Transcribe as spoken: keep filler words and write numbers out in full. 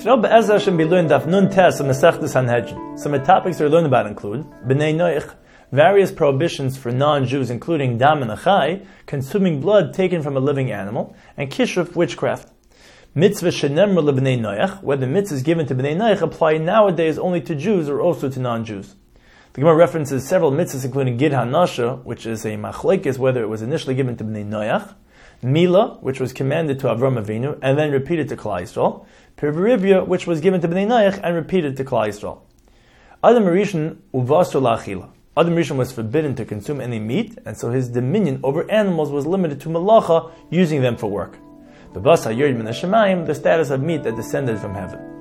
Today, Be'ezras Hashem, be learned Daf Nun Tes of Masechtas Sanhedrin. Some of the topics we're learning about include B'nai Noach, various prohibitions for non-Jews, including Dam and Achai, consuming blood taken from a living animal, and Kishruf, witchcraft. Mitzvah Shenemra LeBnei Noach, whether mitzvahs given to B'nai Noach apply nowadays only to Jews or also to non-Jews. The Gemara references several mitzvahs, including Gid HaNasha, which is a machlekes whether it was initially given to B'nai Noach, Mila, which was commanded to Avram Avinu and then repeated to Klal Yisrael, Pirviribya, which was given to B'nai Noach and repeated to Klal Yisrael. Adam Rishon uvasur la'achila. Adam Rishon was forbidden to consume any meat, and so his dominion over animals was limited to malacha, using them for work. The bas hayod min hashamayim, the status of meat that descended from heaven.